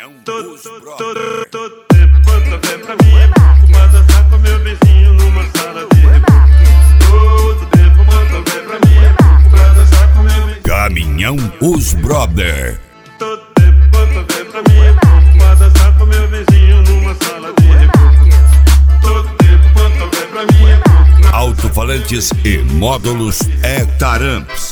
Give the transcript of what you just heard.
Caminhão Todo Os tempo Brothers. bota fé pra mim, pra dançar com meu vizinho numa sala de repouso. Todo tempo bota fé pra mim, pra dançar com meu vizinho. Caminhão Os Brothers. Todo tempo bota fé pra mim, pra dançar com meu vizinho numa sala de repouso. Todo tempo bota fé pra mim. Alto-falantes e módulos Taramps.